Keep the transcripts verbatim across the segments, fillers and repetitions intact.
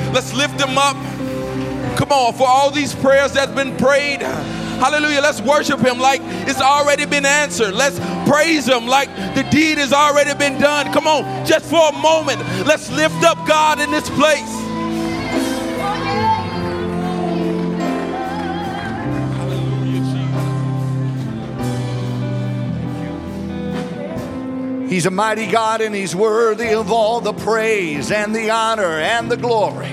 Let's lift him up. Come on, for all these prayers that's been prayed. Hallelujah. Let's worship him like it's already been answered. Let's praise him like the deed has already been done. Come on, just for a moment, let's lift up God in this place. He's a mighty God, and he's worthy of all the praise and the honor and the glory.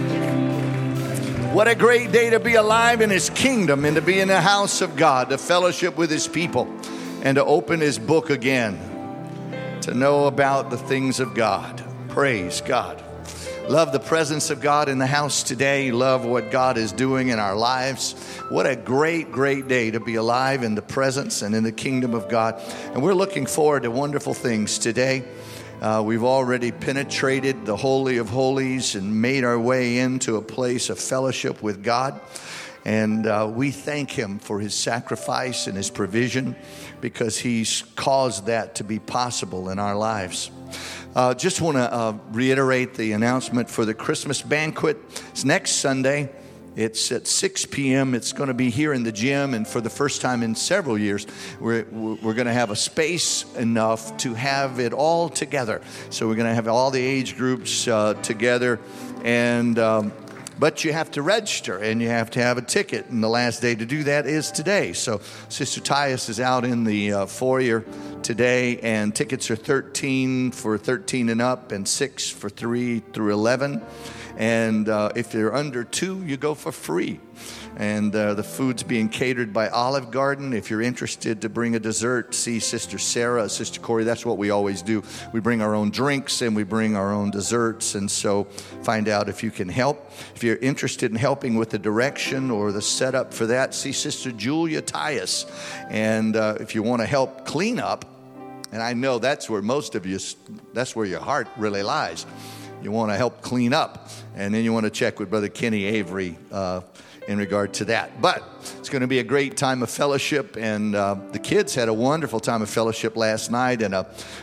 What a great day to be alive in his kingdom and to be in the house of God, to fellowship with his people and to open his book again, to know about the things of God. Praise God. Love the presence of God in the house today. Love what God is doing in our lives. What a great, great day to be alive in the presence and in the kingdom of God. And we're looking forward to wonderful things today. Uh, we've already penetrated the Holy of Holies and made our way into a place of fellowship with God. And uh, we thank him for his sacrifice and his provision, because he's caused that to be possible in our lives. Uh, just want to uh, reiterate the announcement for the Christmas banquet. It's next Sunday. It's at six p.m. It's going to be here in the gym, and for the first time in several years, we're we're going to have a space enough to have it all together. So we're going to have all the age groups uh, together, and um, but you have to register and you have to have a ticket, and the last day to do that is today. So Sister Tyus is out in the uh, foyer today, and tickets are thirteen for thirteen and up, and six for three through eleven. And uh, if you're under two, you go for free. And uh, the food's being catered by Olive Garden. If you're interested to bring a dessert, see Sister Sarah, Sister Corey. That's what we always do. We bring our own drinks and we bring our own desserts. And so find out if you can help. If you're interested in helping with the direction or the setup for that, see Sister Julia Tyus. And uh, if you want to help clean up, and I know that's where most of you, that's where your heart really lies. You want to help clean up, and then you want to check with Brother Kenny Avery uh, in regard to that. But it's going to be a great time of fellowship, and uh, the kids had a wonderful time of fellowship last night in a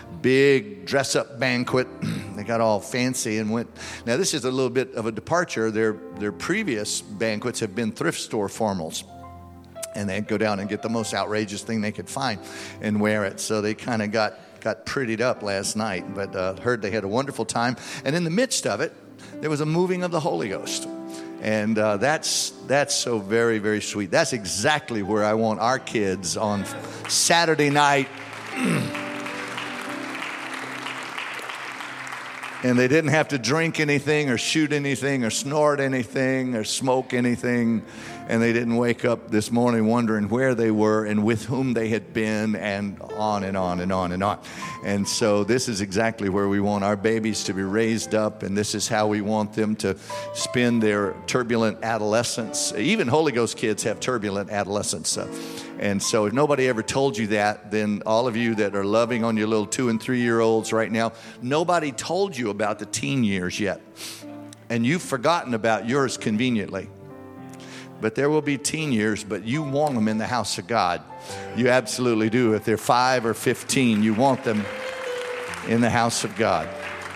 big dress-up banquet. They got all fancy and went. Now, this is a little bit of a departure. Their their previous banquets have been thrift store formals. And they'd go down and get the most outrageous thing they could find and wear it. So they kind of got, got prettied up last night. But uh, heard they had a wonderful time. And in the midst of it, there was a moving of the Holy Ghost. And uh, that's that's so very, very sweet. That's exactly where I want our kids on Saturday night. And they didn't have to drink anything or shoot anything or snort anything or smoke anything. And they didn't wake up this morning wondering where they were and with whom they had been, and on and on and on and on. And so this is exactly where we want our babies to be raised up, and this is how we want them to spend their turbulent adolescence. Even Holy Ghost kids have turbulent adolescence. Uh, and so if nobody ever told you that, then all of you that are loving on your little two and three year olds right now, nobody told you about the teen years yet. And you've forgotten about yours conveniently. But there will be teen years, but you want them in the house of God. You absolutely do. If they're five or fifteen, you want them in the house of God.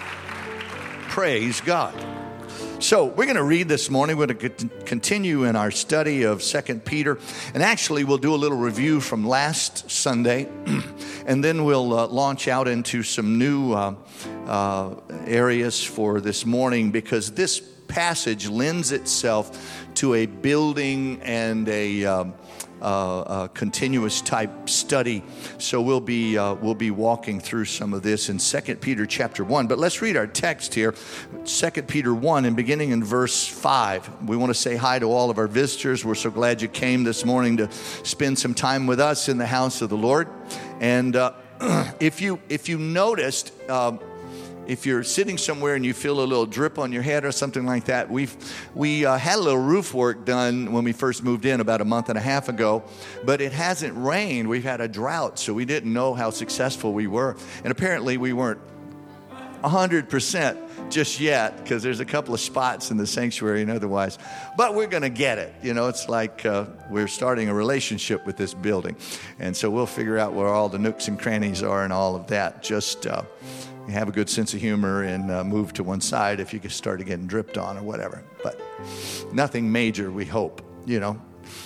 Praise God. So we're going to read this morning. We're going to continue in our study of Second Peter. And actually, we'll do a little review from last Sunday. And then we'll uh, launch out into some new uh, uh, areas for this morning, because this passage lends itself to a building and a, um, uh, a continuous type study. So we'll be uh, we'll be walking through some of this in Second Peter chapter one. But let's read our text here, Second Peter one, and beginning in verse five. We want to say hi to all of our visitors. We're so glad you came this morning to spend some time with us in the house of the Lord. And uh, if you if you noticed. Uh, If you're sitting somewhere and you feel a little drip on your head or something like that, we've we uh, had a little roof work done when we first moved in about a month and a half ago, but it hasn't rained. We've had a drought, so we didn't know how successful we were. And apparently we weren't one hundred percent just yet, because there's a couple of spots in the sanctuary and otherwise. But we're going to get it. You know, it's like uh, we're starting a relationship with this building. And so we'll figure out where all the nooks and crannies are and all of that. Just... Uh, have a good sense of humor and uh, move to one side if you get started getting dripped on or whatever. But nothing major, we hope, you know.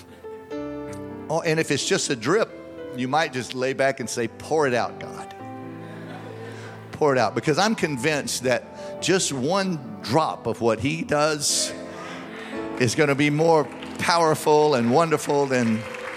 Oh, and if it's just a drip, you might just lay back and say, pour it out, God. Pour it out. Because I'm convinced that just one drop of what he does is going to be more powerful and wonderful than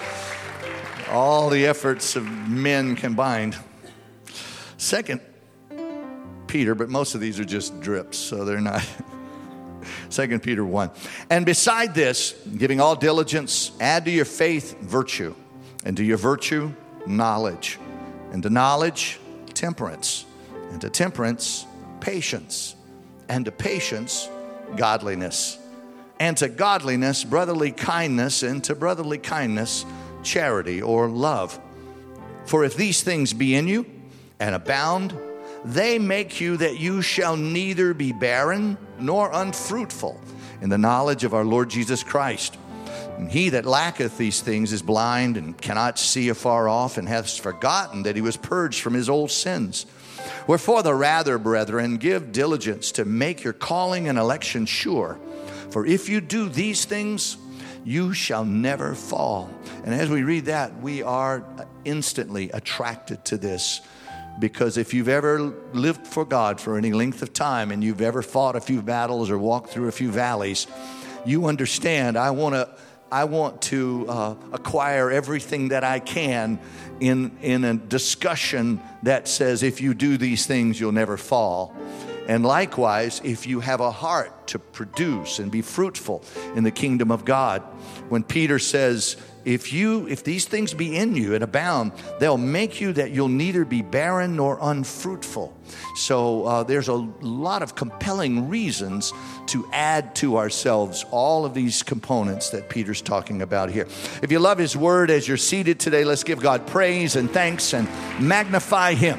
all the efforts of men combined. Second Peter, but most of these are just drips, so they're not. Second Peter one. And beside this, giving all diligence, add to your faith virtue, and to your virtue knowledge, and to knowledge temperance, and to temperance patience, and to patience godliness, and to godliness brotherly kindness, and to brotherly kindness charity or love. For if these things be in you and abound, they make you that you shall neither be barren nor unfruitful in the knowledge of our Lord Jesus Christ. And he that lacketh these things is blind and cannot see afar off, and hath forgotten that he was purged from his old sins. Wherefore the rather, brethren, give diligence to make your calling and election sure. For if you do these things, you shall never fall. And as we read that, we are instantly attracted to this. Because if you've ever lived for God for any length of time, and you've ever fought a few battles or walked through a few valleys, you understand I want to I want to uh, acquire everything that I can in in a discussion that says if you do these things, you'll never fall. And likewise, if you have a heart to produce and be fruitful in the kingdom of God, when Peter says, if you, if these things be in you and abound, they'll make you that you'll neither be barren nor unfruitful. So uh, there's a lot of compelling reasons to add to ourselves all of these components that Peter's talking about here. If you love his word as you're seated today, let's give God praise and thanks and magnify him.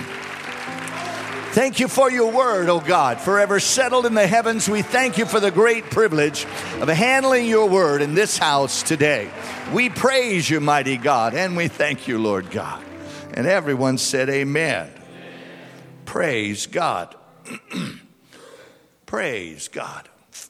Thank you for your word, oh God, forever settled in the heavens. We thank you for the great privilege of handling your word in this house today. We praise you, mighty God, and we thank you, Lord God. And everyone said amen. Amen. Praise God. Praise God.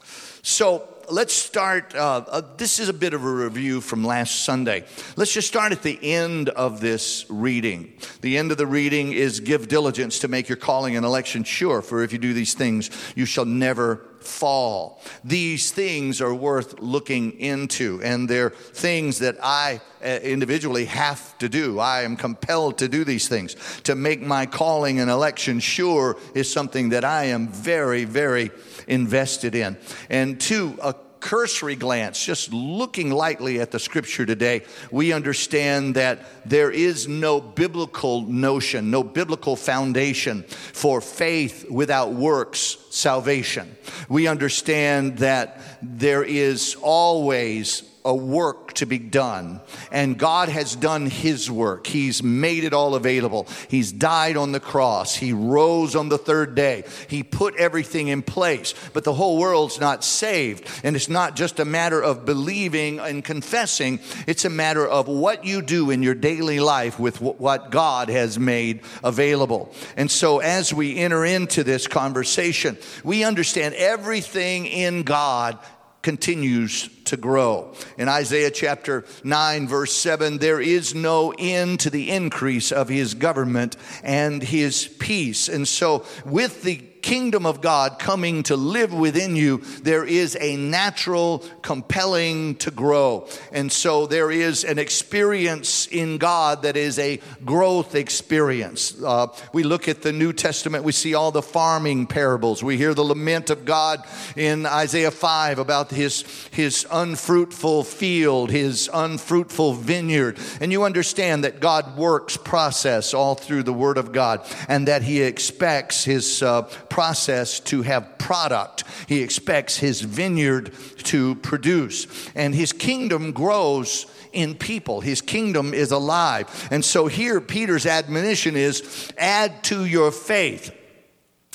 So let's start. Uh, uh, this is a bit of a review from last Sunday. Let's just start at the end of this reading. The end of the reading is give diligence to make your calling and election sure. For if you do these things, you shall never fall. These things are worth looking into, and they're things that I uh, individually have to do. I am compelled to do these things. To make my calling and election sure is something that I am very, very invested in. And two, a cursory glance, just looking lightly at the scripture today, we understand that there is no biblical notion, no biblical foundation for faith without works salvation. We understand that there is always a work to be done, and God has done his work. He's made it all available. He's died on the cross. He rose on the third day. He put everything in place, but the whole world's not saved. And it's not just a matter of believing and confessing. It's a matter of what you do in your daily life with what God has made available. And so as we enter into this conversation, we understand everything in God continues to grow. In Isaiah chapter nine, verse seven, there is no end to the increase of his government and his peace. And so with the kingdom of God coming to live within you, there is a natural compelling to grow. And so there is an experience in God that is a growth experience. Uh, we look at the New Testament, we see all the farming parables. We hear the lament of God in Isaiah five about his, his unfruitful field, his unfruitful vineyard. And you understand that God works process all through the Word of God, and that he expects his uh, process to have product. He expects his vineyard to produce. And his kingdom grows in people. His kingdom is alive. And so here Peter's admonition is, add to your faith.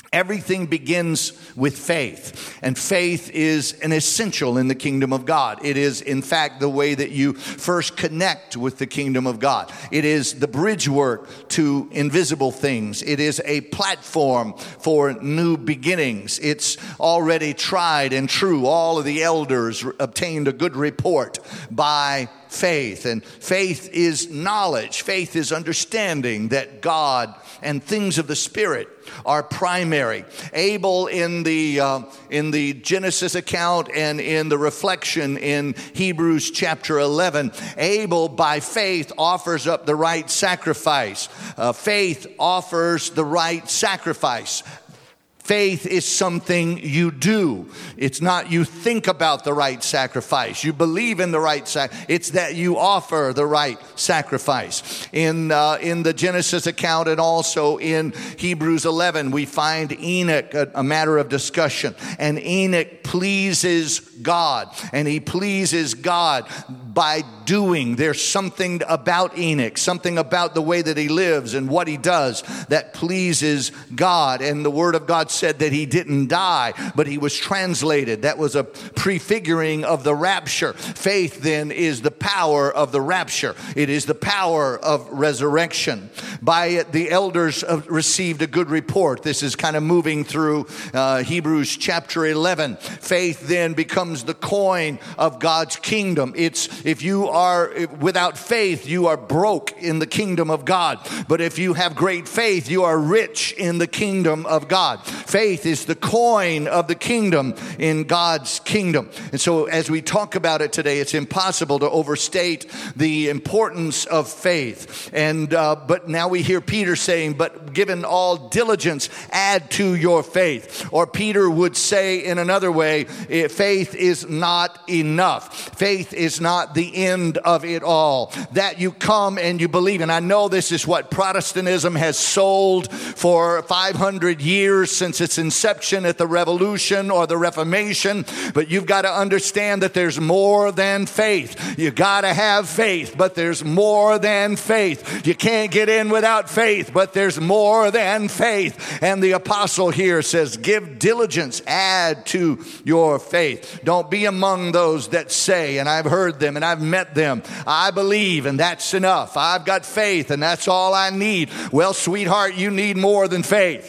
Everything begins with faith, and faith is an essential in the kingdom of God. It is, in fact, the way that you first connect with the kingdom of God. It is the bridge work to invisible things. It is a platform for new beginnings. It's already tried and true. All of the elders obtained a good report by faith, and faith is knowledge. Faith is understanding that God and things of the Spirit are primary. Abel in the uh, in the Genesis account and in the reflection in Hebrews chapter eleven, Abel by faith offers up the right sacrifice. Uh, faith offers the right sacrifice. Faith is something you do. It's not you think about the right sacrifice. You believe in the right sacrifice. It's that you offer the right sacrifice. In uh, in the Genesis account and also in Hebrews eleven, we find Enoch, a, a matter of discussion. And Enoch pleases God. And he pleases God by doing. There's something about Enoch, something about the way that he lives and what he does that pleases God. And the Word of God said that he didn't die, but he was translated. That was a prefiguring of the rapture. Faith then is the power of the rapture. It is the power of resurrection. By it, the elders received a good report. This is kind of moving through uh, Hebrews chapter eleven. Faith then becomes the coin of God's kingdom. It's if you are without faith, you are broke in the kingdom of God. But if you have great faith, you are rich in the kingdom of God. Faith is the coin of the kingdom in God's kingdom. And so as we talk about it today, it's impossible to overstate the importance of faith. And uh, but now we hear Peter saying, but given all diligence, add to your faith. Or Peter would say in another way, faith is not enough. Faith is not the end of it all. That you come and you believe. And I know this is what Protestantism has sold for five hundred years since its inception at the Revolution or the Reformation. But you've got to understand that there's more than faith. You got to have faith, but there's more than faith. You can't get in without faith, but there's more than faith. And the apostle here says, give diligence, add to your faith. Don't be among those that say, and I've heard them and I've met them, I believe and that's enough. I've got faith and that's all I need. Well, sweetheart, you need more than faith.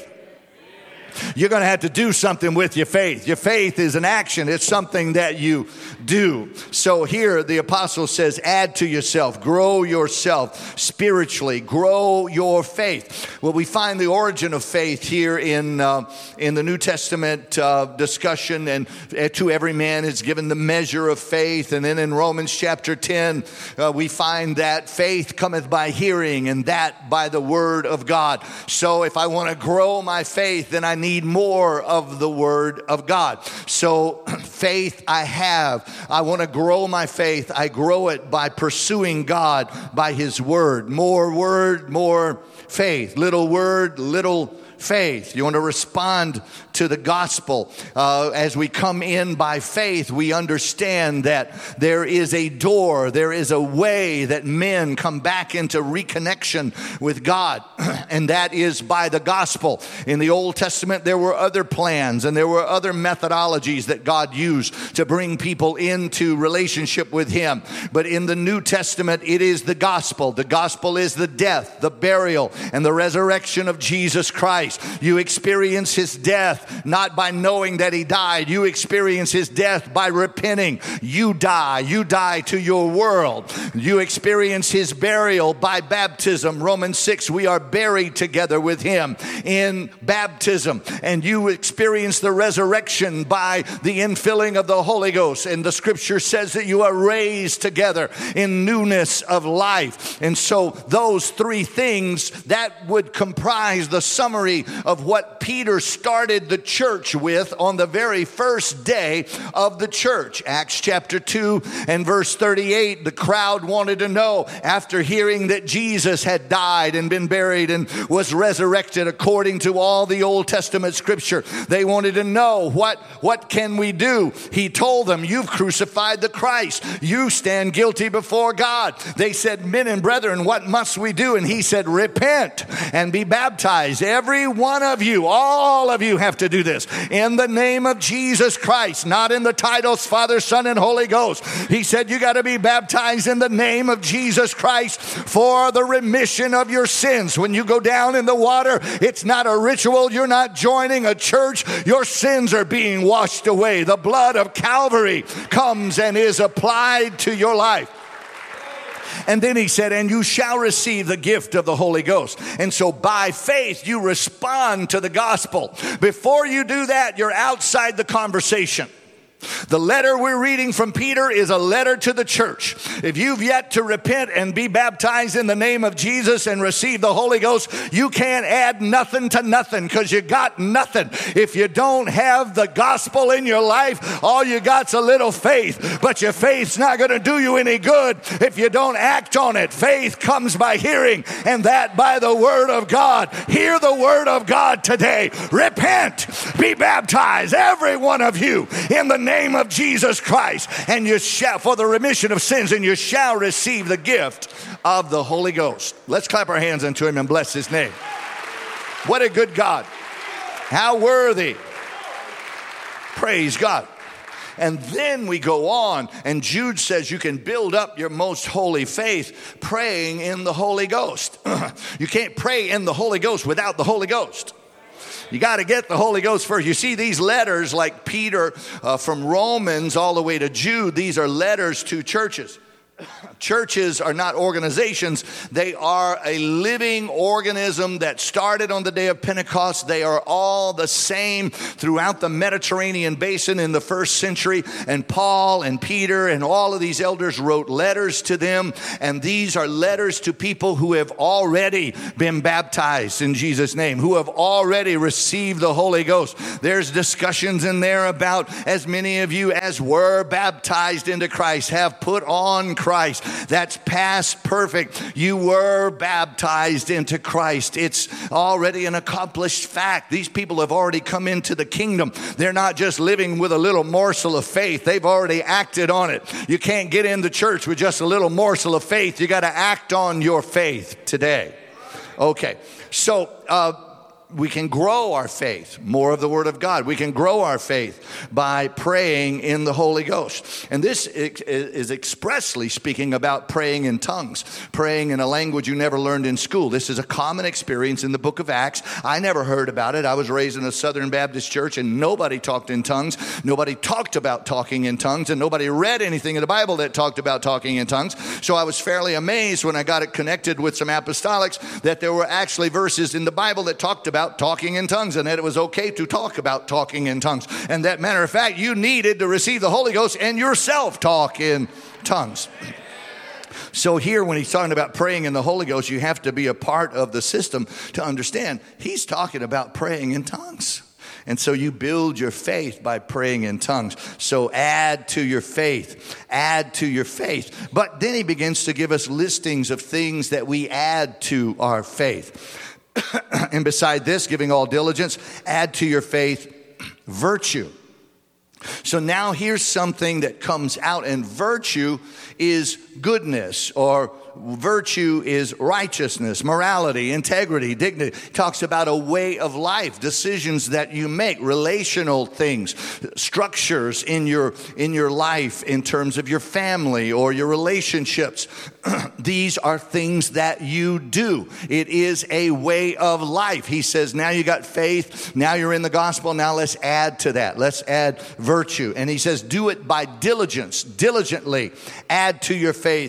You're going to have to do something with your faith. Your faith is an action. It's something that you do. So here the apostle says, add to yourself, grow yourself spiritually, grow your faith. Well, we find the origin of faith here in uh, in the New Testament uh, discussion, and to every man is given the measure of faith. And then in Romans chapter ten, uh, we find that faith cometh by hearing, and that by the word of God. So if I want to grow my faith, then I need need more of the word of God. So faith I have. I want to grow my faith. I grow it by pursuing God by his word. More word, more faith. Little word, little faith. You want to respond to the gospel. Uh, as we come in by faith, we understand that there is a door, there is a way that men come back into reconnection with God, and that is by the gospel. In the Old Testament, there were other plans and there were other methodologies that God used to bring people into relationship with him. But in the New Testament, it is the gospel. The gospel is the death, the burial, and the resurrection of Jesus Christ. You experience his death not by knowing that he died. You experience his death by repenting. You die. You die to your world. You experience his burial by baptism. Romans six, we are buried together with him in baptism. And you experience the resurrection by the infilling of the Holy Ghost. And the scripture says that you are raised together in newness of life. And so those three things, that would comprise the summary of what Peter started the the church with on the very first day of the church. Acts chapter two and verse thirty-eight, the crowd wanted to know, after hearing that Jesus had died and been buried and was resurrected according to all the Old Testament scripture, they wanted to know, what, what can we do? He told them, you've crucified the Christ. You stand guilty before God. They said, men and brethren, what must we do? And he said, repent and be baptized. Every one of you, all of you have to do this in the name of Jesus Christ, not in the titles Father, Son, and Holy Ghost. He said, you got to be baptized in the name of Jesus Christ for the remission of your sins. When you go down in the water, it's not a ritual. You're not joining a church. Your sins are being washed away. The blood of Calvary comes and is applied to your life. And then he said, and you shall receive the gift of the Holy Ghost. And so by faith, you respond to the gospel. Before you do that, you're outside the conversation. The letter we're reading from Peter is a letter to the church. If you've yet to repent and be baptized in the name of Jesus and receive the Holy Ghost, you can't add nothing to nothing, because you got nothing. If you don't have the gospel in your life, all you got's a little faith. But your faith's not going to do you any good if you don't act on it. Faith comes by hearing, and that by the word of God. Hear the word of God today. Repent, be baptized, every one of you, in the name of Jesus Christ, and you shall, for the remission of sins, and you shall receive the gift of the Holy Ghost. Let's clap our hands unto him and bless his name. What a good God. How worthy. Praise God. And then we go on, and Jude says you can build up your most holy faith praying in the Holy Ghost. You can't pray in the Holy Ghost without the Holy Ghost. You got to get the Holy Ghost first. You see, these letters, like Peter uh, from Romans all the way to Jude, these are letters to churches. Churches are not organizations. They are a living organism that started on the day of Pentecost. They are all the same throughout the Mediterranean basin in the first century. And Paul and Peter and all of these elders wrote letters to them. And these are letters to people who have already been baptized in Jesus' name, who have already received the Holy Ghost. There's discussions in there about as many of you as were baptized into Christ have put on Christ. That's past perfect. You were baptized into Christ. It's already an accomplished fact. These people have already come into the kingdom. They're not just living with a little morsel of faith. They've already acted on it. You can't get in the church with just a little morsel of faith. You got to act on your faith today. Okay, so uh, we can grow our faith, more of the Word of God. We can grow our faith by praying in the Holy Ghost. And this is expressly speaking about praying in tongues, praying in a language you never learned in school. This is a common experience in the book of Acts. I never heard about it. I was raised in a Southern Baptist church, and nobody talked in tongues. Nobody talked about talking in tongues, and nobody read anything in the Bible that talked about talking in tongues. So I was fairly amazed when I got it connected with some apostolics that there were actually verses in the Bible that talked about about talking in tongues, and that it was okay to talk about talking in tongues. And that matter of fact, you needed to receive the Holy Ghost and yourself talk in tongues. So here, when he's talking about praying in the Holy Ghost, you have to be a part of the system to understand he's talking about praying in tongues. And so you build your faith by praying in tongues. So add to your faith, add to your faith. But then he begins to give us listings of things that we add to our faith. And beside this, giving all diligence, add to your faith virtue. So now here's something that comes out, and virtue is goodness, or virtue is righteousness, morality, integrity, dignity. It talks about a way of life, decisions that you make, relational things, structures in your in your life in terms of your family or your relationships. These are things that you do. It is a way of life. He says, now you got faith, now you're in the gospel, now let's add to that. Let's add virtue. And he says, do it by diligence, diligently add to your faith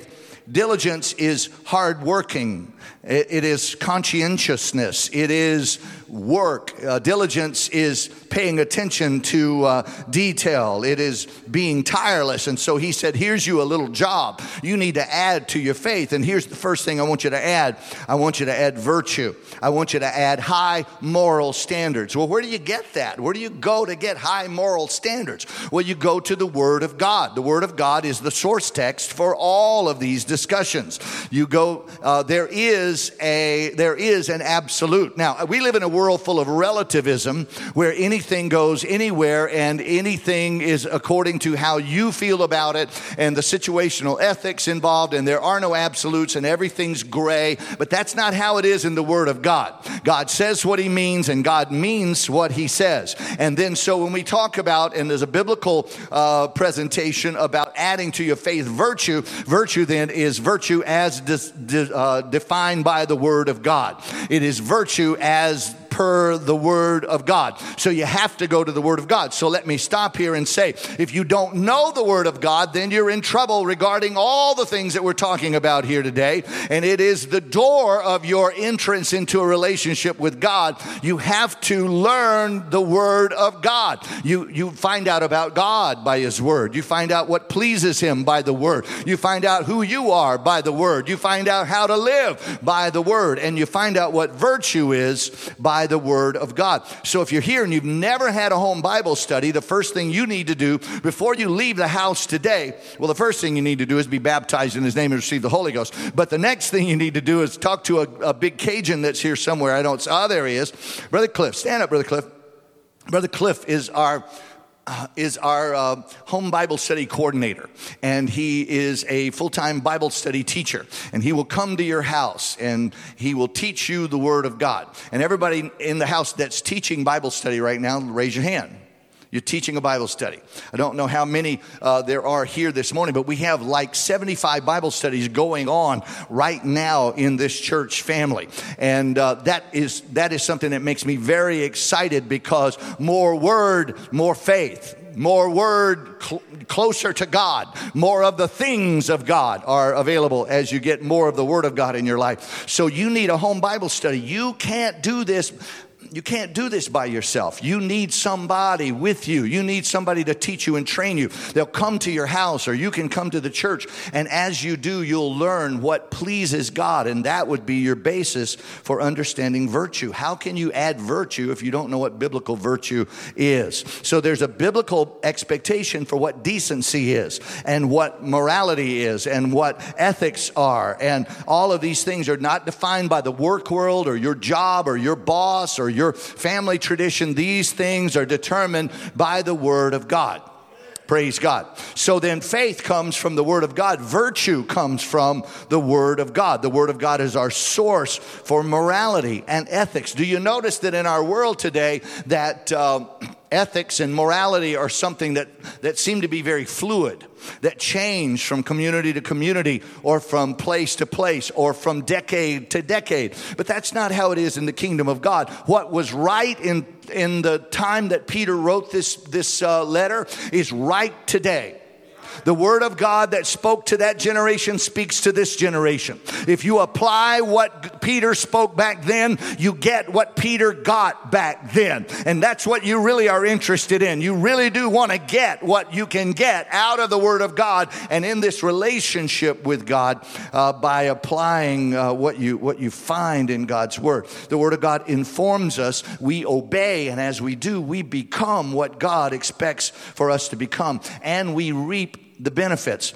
Diligence is hard working. It, it is conscientiousness. It is work. Uh, diligence is paying attention to uh, detail. It is being tireless. And so he said, here's you a little job. You need to add to your faith. And here's the first thing I want you to add. I want you to add virtue. I want you to add high moral standards. Well, where do you get that? Where do you go to get high moral standards? Well, you go to the Word of God. The Word of God is the source text for all of these discussions. You go, uh, there is a, there is an absolute. Now, we live in a world full of relativism where anything goes anywhere and anything is according to how you feel about it and the situational ethics involved, and there are no absolutes and everything's gray. But that's not how it is in the Word of God. God says what he means and God means what he says. And then so when we talk about, and there's a biblical uh, presentation about adding to your faith virtue, virtue then is virtue as dis, de, uh, defined by the Word of God. It is virtue as per the Word of God. So you have to go to the Word of God. So let me stop here and say, if you don't know the Word of God, then you're in trouble regarding all the things that we're talking about here today. And it is the door of your entrance into a relationship with God. You have to learn the Word of God. You, you find out about God by His Word. You find out what pleases Him by the Word. You find out who you are by the Word. You find out how to live by the Word. And you find out what virtue is by the Word of God. So if you're here and you've never had a home Bible study, the first thing you need to do before you leave the house today, well, the first thing you need to do is be baptized in His name and receive the Holy Ghost. But the next thing you need to do is talk to a, a big Cajun that's here somewhere. I don't, oh, there he is. Brother Cliff, stand up, Brother Cliff. Brother Cliff is our Uh, is our uh, home Bible study coordinator, and he is a full-time Bible study teacher, and he will come to your house and he will teach you the Word of God. And everybody in the house that's teaching Bible study right now, raise your hand. You're teaching a Bible study. I don't know how many uh, there are here this morning, but we have like seventy-five Bible studies going on right now in this church family. And uh, that is that is something that makes me very excited, because more Word, more faith. More Word, cl- closer to God. More of the things of God are available as you get more of the Word of God in your life. So you need a home Bible study. You can't do this. You can't do this by yourself. You need somebody with you. You need somebody to teach you and train you. They'll come to your house, or you can come to the church. And as you do, you'll learn what pleases God. And that would be your basis for understanding virtue. How can you add virtue if you don't know what biblical virtue is? So there's a biblical expectation for what decency is, and what morality is, and what ethics are. And all of these things are not defined by the work world or your job or your boss or your family tradition. These things are determined by the Word of God. Praise God. So then faith comes from the Word of God. Virtue comes from the Word of God. The Word of God is our source for morality and ethics. Do you notice that in our world today that uh, ethics and morality are something that, that seem to be very fluid, that change from community to community, or from place to place, or from decade to decade? But that's not how it is in the kingdom of God. What was right in in the time that Peter wrote this, this uh, letter is right today. The Word of God that spoke to that generation speaks to this generation. If you apply what Peter spoke back then, you get what Peter got back then. And that's what you really are interested in. You really do want to get what you can get out of the Word of God and in this relationship with God uh, by applying uh, what you what you find in God's Word. The Word of God informs us. We obey, and as we do, we become what God expects for us to become, and we reap the benefits.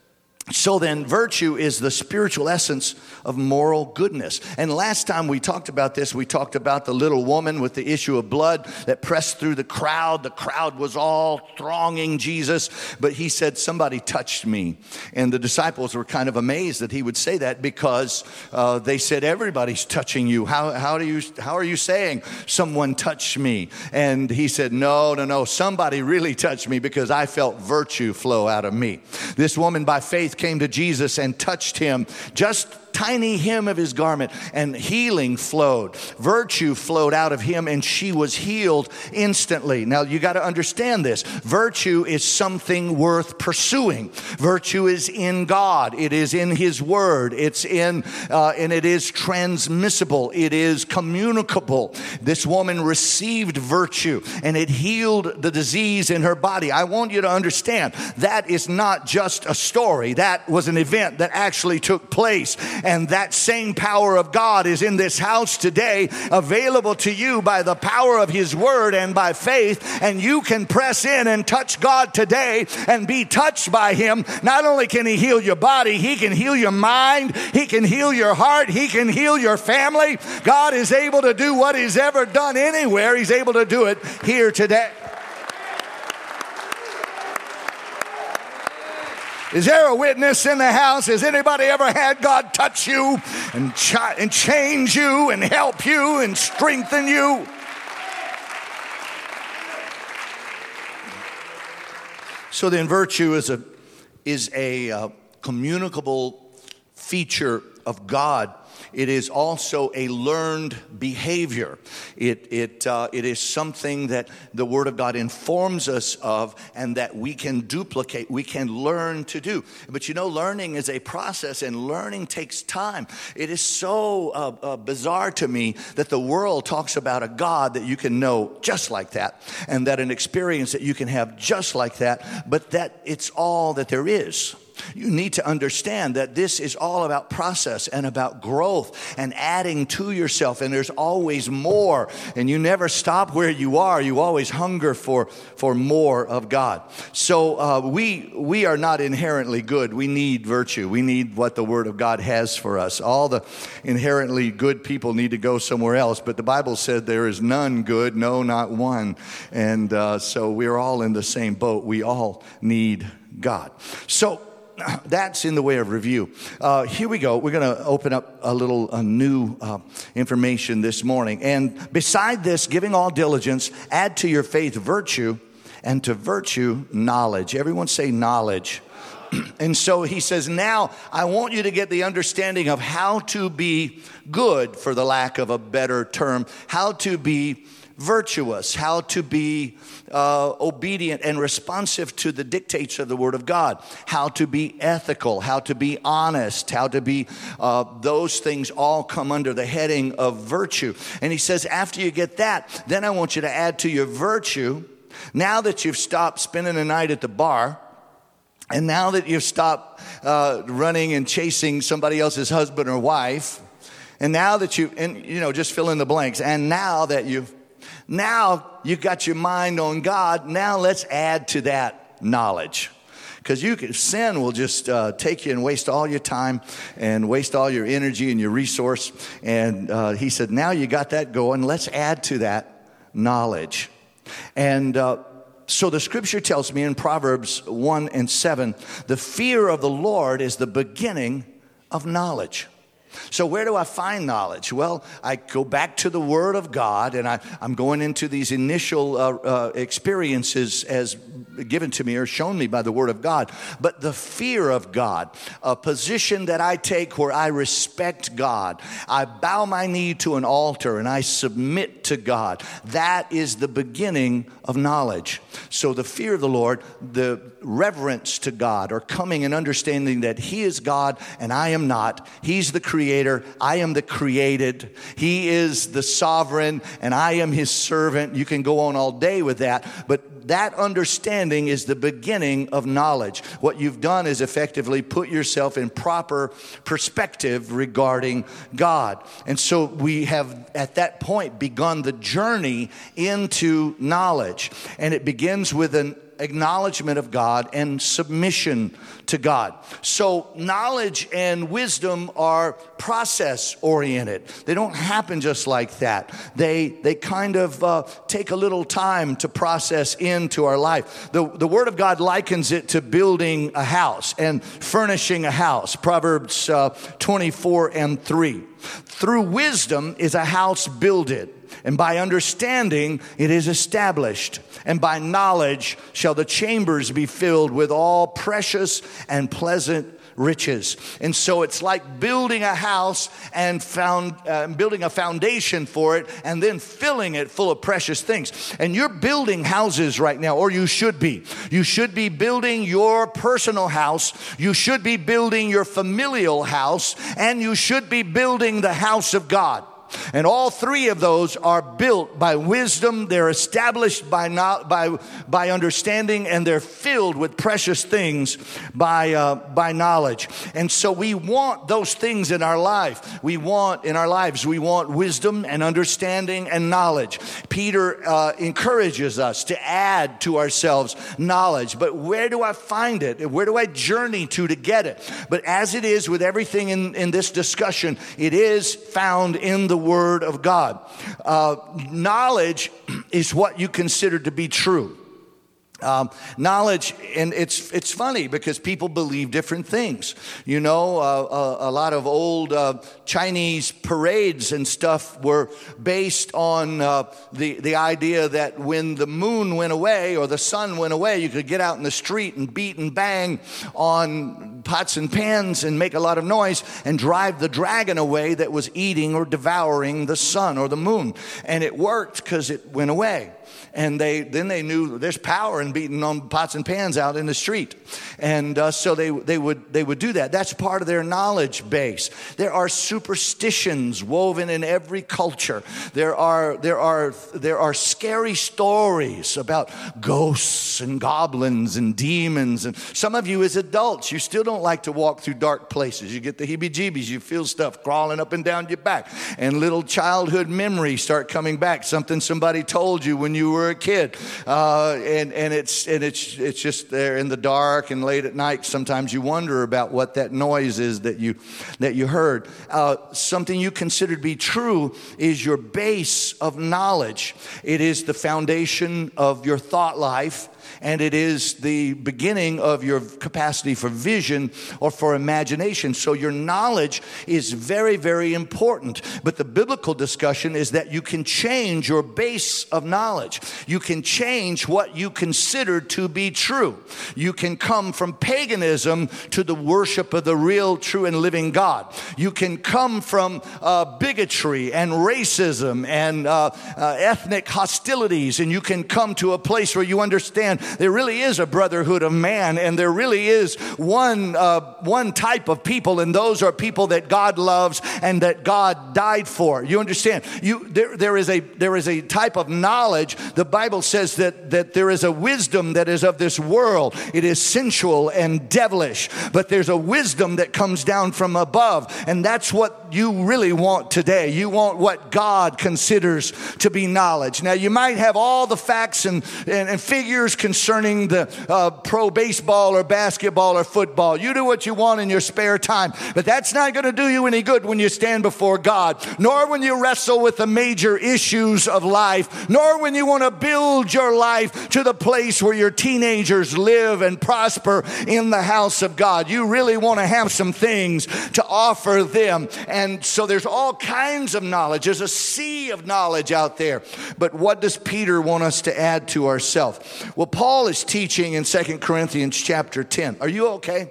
So then virtue is the spiritual essence of moral goodness. And last time we talked about this, we talked about the little woman with the issue of blood that pressed through the crowd. The crowd was all thronging Jesus, but he said, somebody touched me. And the disciples were kind of amazed that he would say that, because uh, they said, everybody's touching you. How, how do you, how are you saying someone touched me? And he said, no, no, no, somebody really touched me, because I felt virtue flow out of me. This woman by faith came to Jesus and touched him, just tiny hem of his garment, and healing flowed. Virtue flowed out of him, and she was healed instantly. Now, you got to understand this. Virtue is something worth pursuing. Virtue is in God. It is in his word. It's in, uh, and it is transmissible. It is communicable. This woman received virtue, and it healed the disease in her body. I want you to understand that is not just a story. That was an event that actually took place. And that same power of God is in this house today, available to you by the power of his word and by faith. And you can press in and touch God today and be touched by him. Not only can he heal your body, he can heal your mind, he can heal your heart, he can heal your family. God is able to do what he's ever done anywhere. He's able to do it here today. Is there a witness in the house? Has anybody ever had God touch you and, ch- and change you and help you and strengthen you? So then virtue is a, is a uh, communicable feature of God. It is also a learned behavior. It, it, uh, it is something that the Word of God informs us of and that we can duplicate, we can learn to do. But you know, learning is a process, and learning takes time. It is so uh, uh, bizarre to me that the world talks about a God that you can know just like that, and that an experience that you can have just like that, but that it's all that there is. You need to understand that this is all about process and about growth and adding to yourself. And there's always more. And you never stop where you are. You always hunger for, for more of God. So uh, we, we are not inherently good. We need virtue. We need what the Word of God has for us. All the inherently good people need to go somewhere else. But the Bible said there is none good, no, not one. And uh, so we're all in the same boat. We all need God. So that's in the way of review. Uh, here we go. We're going to open up a little a new uh, information this morning. And beside this, giving all diligence, add to your faith virtue, and to virtue knowledge. Everyone say knowledge. And so he says, now I want you to get the understanding of how to be good, for the lack of a better term, how to be virtuous, how to be uh, obedient and responsive to the dictates of the Word of God, how to be ethical, how to be honest, how to be, uh, those things all come under the heading of virtue. And he says, after you get that, then I want you to add to your virtue, now that you've stopped spending the night at the bar, and now that you've stopped uh, running and chasing somebody else's husband or wife, and now that you, and you know, just fill in the blanks, and now that you've Now you've got your mind on God. Now let's add to that knowledge. Because you can, sin will just uh, take you and waste all your time and waste all your energy and your resource. And uh, he said, now you got that going. Let's add to that knowledge. And uh, so the scripture tells me in Proverbs one and seven, the fear of the Lord is the beginning of knowledge. So where do I find knowledge? Well, I go back to the Word of God, and I, I'm going into these initial uh, uh, experiences as given to me or shown me by the Word of God. But the fear of God, a position that I take where I respect God, I bow my knee to an altar and I submit to God. That is the beginning of knowledge. So the fear of the Lord, the reverence to God, or coming and understanding that He is God and I am not. He's the Creator, I am the created. He is the sovereign and I am His servant. You can go on all day with that, but that understanding is the beginning of knowledge. What you've done is effectively put yourself in proper perspective regarding God. And so we have at that point begun the journey into knowledge. And it begins with an acknowledgement of God and submission to God. So knowledge and wisdom are process oriented. They don't happen just like that. They they kind of uh, take a little time to process into our life. The, the Word of God likens it to building a house and furnishing a house. Proverbs uh, twenty-four and three. Through wisdom is a house builded, and by understanding it is established. And by knowledge shall the chambers be filled with all precious and pleasant riches. And so it's like building a house and found, uh, building a foundation for it and then filling it full of precious things. And you're building houses right now, or you should be. You should be building your personal house. You should be building your familial house, and you should be building the house of God. And all three of those are built by wisdom. They're established by not, by by understanding, and they're filled with precious things by uh, by knowledge. And so we want those things in our life. We want in our lives. We want wisdom and understanding and knowledge. Peter uh, encourages us to add to ourselves knowledge. But where do I find it? Where do I journey to to get it? But as it is with everything in, in this discussion, it is found in the Word of God. Uh, knowledge is what you consider to be true. Um, knowledge, and it's it's funny because people believe different things. You know, uh, a, a lot of old uh, Chinese parades and stuff were based on uh, the the idea that when the moon went away or the sun went away, you could get out in the street and beat and bang on pots and pans and make a lot of noise and drive the dragon away that was eating or devouring the sun or the moon. And it worked because it went away. And they then they knew there's power in beating on pots and pans out in the street, and uh, so they they would they would do that. That's part of their knowledge base. There are superstitions woven in every culture. There are there are there are scary stories about ghosts and goblins and demons. And some of you as adults, you still don't like to walk through dark places. You get the heebie-jeebies. You feel stuff crawling up and down your back, and little childhood memories start coming back. Something somebody told you when you were a kid, uh, and and it's and it's it's just there in the dark and late at night. Sometimes you wonder about what that noise is that you that you heard. Uh, something you consider to be true is your base of knowledge. It is the foundation of your thought life, and it is the beginning of your capacity for vision or for imagination. So your knowledge is very, very important. But the biblical discussion is that you can change your base of knowledge. You can change what you consider to be true. You can come from paganism to the worship of the real, true, and living God. You can come from uh, bigotry and racism and uh, uh, ethnic hostilities, and you can come to a place where you understand there really is a brotherhood of man, and there really is one uh, one type of people, and those are people that God loves and that God died for. You understand? You there there is a there is a type of knowledge. The Bible says that that there is a wisdom that is of this world. It is sensual and devilish, but there's a wisdom that comes down from above, and that's what you really want today. You want what God considers to be knowledge. Now, you might have all the facts and and, and figures concerning the uh, pro baseball or basketball or football. You do what you want in your spare time, but that's not going to do you any good when you stand before God, nor when you wrestle with the major issues of life, nor when you want to build your life to the place where your teenagers live and prosper in the house of God. You really want to have some things to offer them. And so there's all kinds of knowledge. There's a sea of knowledge out there. But what does Peter want us to add to ourselves? Well, Paul is teaching in Second Corinthians chapter ten. Are you okay?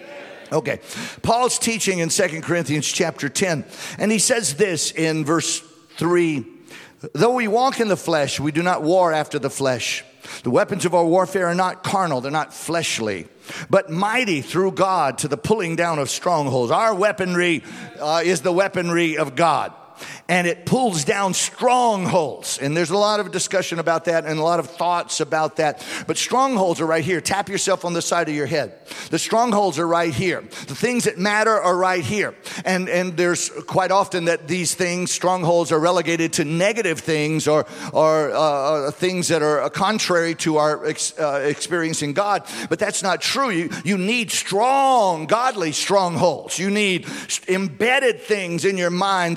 Okay. Paul's teaching in Second Corinthians chapter ten. And he says this in verse three. Though we walk in the flesh, we do not war after the flesh. The weapons of our warfare are not carnal. They're not fleshly, but mighty through God to the pulling down of strongholds. Our weaponry uh, is the weaponry of God. And it pulls down strongholds. And there's a lot of discussion about that and a lot of thoughts about that. But strongholds are right here. Tap yourself on the side of your head. The strongholds are right here. The things that matter are right here. And and there's quite often that these things, strongholds, are relegated to negative things or, or uh, things that are contrary to our ex, uh, experiencing God. But that's not true. You, you need strong, godly strongholds. You need embedded things in your mind that are strong.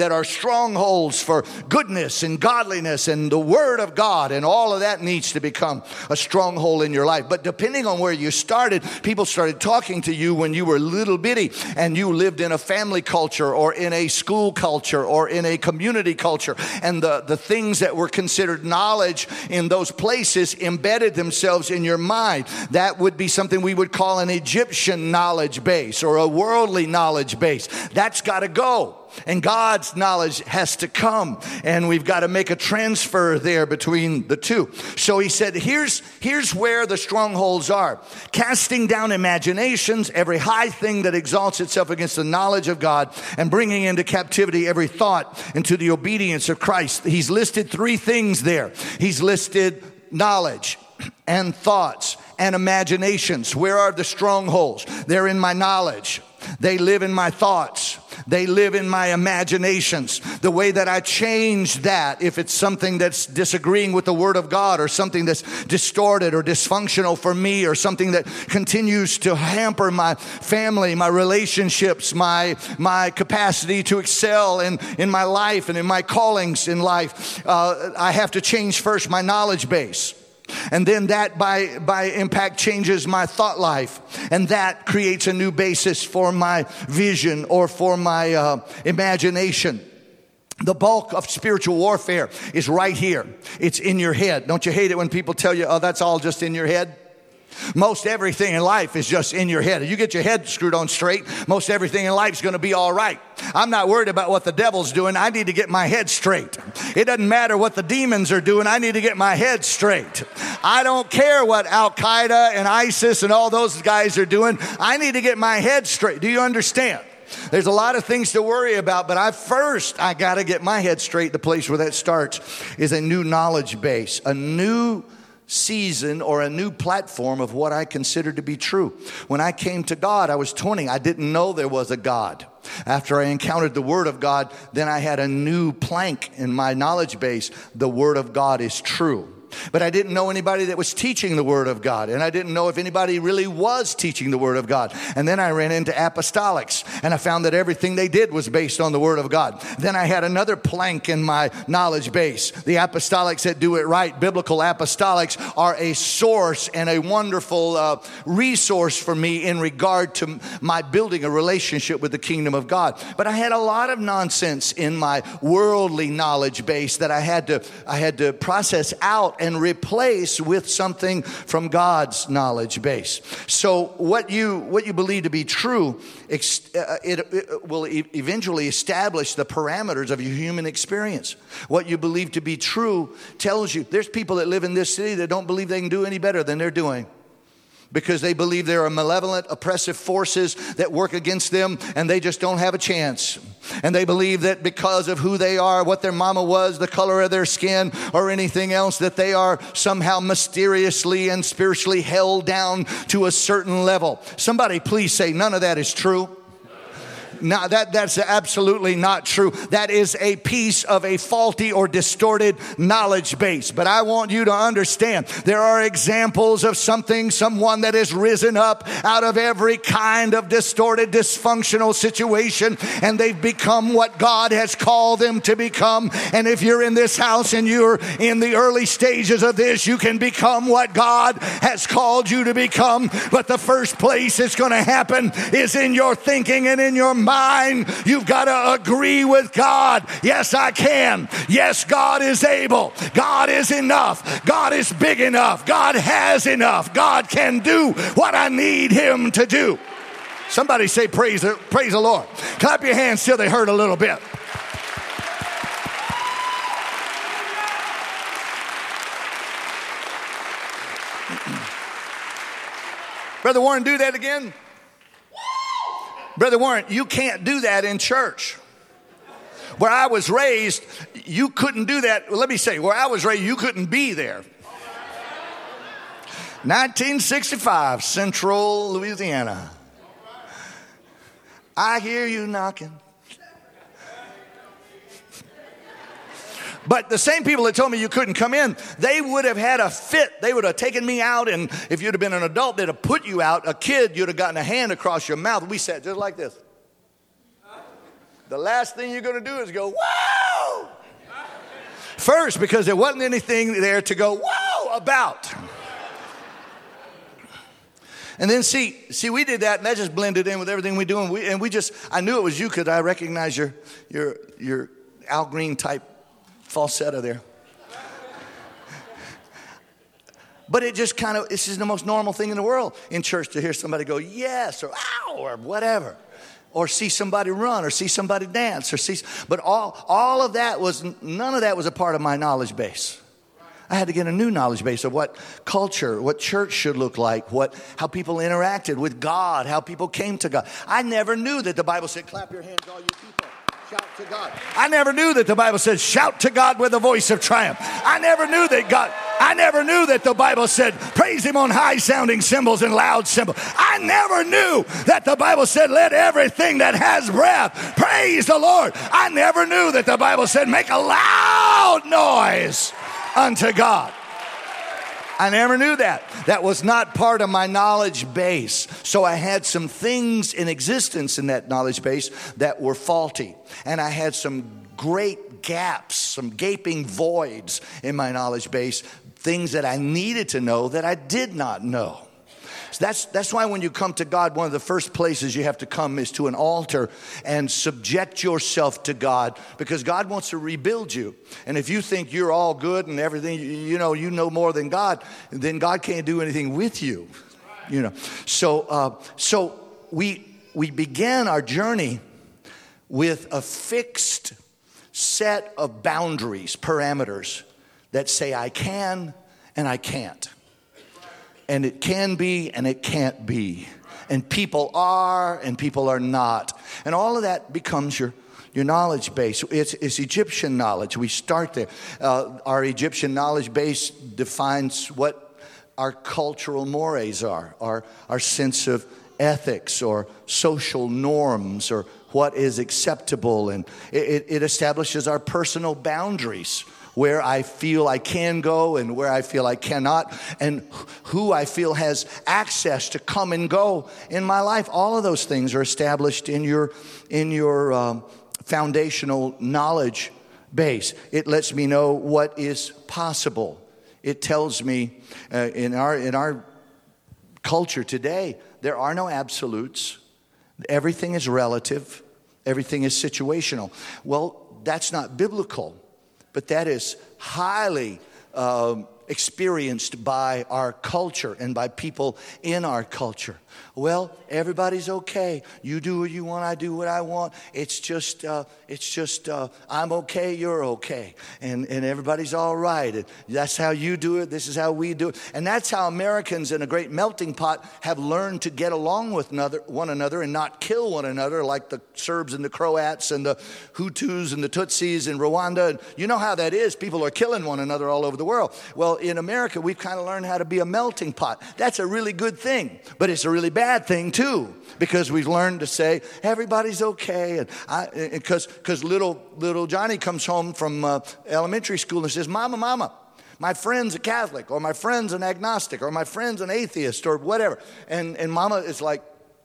strongholds for goodness and godliness and the Word of God, and all of that needs to become a stronghold in your life. But depending on where you started, people started talking to you when you were little bitty and you lived in a family culture or in a school culture or in a community culture, and the, the things that were considered knowledge in those places embedded themselves in your mind. That would be something we would call an Egyptian knowledge base or a worldly knowledge base. That's got to go. And God's knowledge has to come, and we've got to make a transfer there between the two. So he said, here's, here's where the strongholds are. Casting down imaginations, every high thing that exalts itself against the knowledge of God, and bringing into captivity every thought into the obedience of Christ. He's listed three things there. He's listed knowledge and thoughts and imaginations. Where are the strongholds? They're in my knowledge. They live in my thoughts. They live in my imaginations. The way that I change that, if it's something that's disagreeing with the Word of God, or something that's distorted or dysfunctional for me, or something that continues to hamper my family, my relationships, my, my capacity to excel in, in my life and in my callings in life, uh, I have to change first my knowledge base. And then that by, by impact changes my thought life. And that creates a new basis for my vision or for my uh, imagination. The bulk of spiritual warfare is right here. It's in your head. Don't you hate it when people tell you, oh, that's all just in your head? Most everything in life is just in your head. If you get your head screwed on straight, most everything in life is going to be all right. I'm not worried about what the devil's doing. I need to get my head straight. It doesn't matter what the demons are doing. I need to get my head straight. I don't care what Al-Qaeda and ISIS and all those guys are doing. I need to get my head straight. Do you understand? There's a lot of things to worry about, but I first, I got to get my head straight. The place where that starts is a new knowledge base, a new season or a new platform of what I consider to be true. When I came to God, I was twenty. I didn't know there was a God. After I encountered the Word of God, then I had a new plank in my knowledge base. The Word of God is true. But I didn't know anybody that was teaching the Word of God. And I didn't know if anybody really was teaching the Word of God. And then I ran into apostolics. And I found that everything they did was based on the Word of God. Then I had another plank in my knowledge base. The apostolics that do it right, biblical apostolics, are a source and a wonderful uh, resource for me in regard to my building a relationship with the kingdom of God. But I had a lot of nonsense in my worldly knowledge base that I had to, I had to process out and replace with something from God's knowledge base. So what you what you believe to be true, it, it will eventually establish the parameters of your human experience. What you believe to be true tells you. There's people that live in this city that don't believe they can do any better than they're doing, because they believe there are malevolent, oppressive forces that work against them, and they just don't have a chance. And they believe that because of who they are, what their mama was, the color of their skin, or anything else, that they are somehow mysteriously and spiritually held down to a certain level. Somebody please say, none of that is true. Now that, that's absolutely not true. That is a piece of a faulty or distorted knowledge base. But I want you to understand, there are examples of something, someone that has risen up out of every kind of distorted, dysfunctional situation, and they've become what God has called them to become. And if you're in this house and you're in the early stages of this, you can become what God has called you to become. But the first place it's going to happen is in your thinking and in your mind. Mind, you've got to agree with God. Yes, I can. Yes, God is able. God is enough. God is big enough. God has enough. God can do what I need Him to do. Somebody say praise the, praise the Lord. Clap your hands till they hurt a little bit. Brother Warren, do that again. Brother Warren, you can't do that in church. Where I was raised, you couldn't do that. Well, let me say, where I was raised, you couldn't be there. nineteen sixty-five, Central Louisiana. I hear you knocking. But the same people that told me you couldn't come in, they would have had a fit. They would have taken me out, and if you'd have been an adult, they'd have put you out. A kid, you'd have gotten a hand across your mouth. We sat just like this. the last thing you're going to do is go, wow! First, because there wasn't anything there to go, wow, about. And then see, see, we did that, and that just blended in with everything we do. And we, and we just, I knew it was you because I recognized your, your, your Al Green type falsetto there. But it just kind of, this is the most normal thing in the world in church to hear somebody go, yes, or ow, or whatever. Or see somebody run, or see somebody dance, or see, but all, all of that was, none of that was a part of my knowledge base. I had to get a new knowledge base of what culture, what church should look like, what, how people interacted with God, how people came to God. I never knew that the Bible said, clap your hands, all you people. Shout to God. I never knew that the Bible said, shout to God with a voice of triumph. I never knew that God, I never knew that the Bible said, praise him on high sounding cymbals and loud cymbals. I never knew that the Bible said, let everything that has breath praise the Lord. I never knew that the Bible said, make a loud noise unto God. I never knew that. That was not part of my knowledge base. So I had some things in existence in that knowledge base that were faulty. And I had some great gaps, some gaping voids in my knowledge base, things that I needed to know that I did not know. So that's, that's why when you come to God, one of the first places you have to come is to an altar and subject yourself to God, because God wants to rebuild you. And if you think you're all good and everything, you know, you know more than God, then God can't do anything with you. You know, so uh, so we we began our journey with a fixed set of boundaries, parameters that say I can and I can't. And it can be and it can't be. And people are and people are not. And all of that becomes your, your knowledge base. It's, it's Egyptian knowledge. We start there. Uh, our Egyptian knowledge base defines what our cultural mores are, our, our sense of ethics or social norms or what is acceptable. And it, it establishes our personal boundaries, where I feel I can go and where I feel I cannot, and who I feel has access to come and go in my life. All of those things are established in your in your um, foundational knowledge base. It lets me know what is possible. It tells me uh, in our in our culture today, there are no absolutes. Everything is relative. Everything is situational. Well, that's not biblical. But that is highly um, experienced by our culture and by people in our culture. Well, everybody's okay. You do what you want, I do what I want. It's just, uh, it's just, uh, I'm okay, you're okay, and and everybody's all right. And that's how you do it. This is how we do it, and that's how Americans in a great melting pot have learned to get along with another, one another and not kill one another like the Serbs and the Croats and the Hutus and the Tutsis in Rwanda. And you know how that is. People are killing one another all over the world. Well, in America, we've kind of learned how to be a melting pot. That's a really good thing, but it's a really bad thing too, because we've learned to say everybody's okay, and I because because little little Johnny comes home from uh, elementary school and says, "Mama, Mama, my friend's a Catholic, or my friend's an agnostic, or my friend's an atheist, or whatever," and and Mama is like,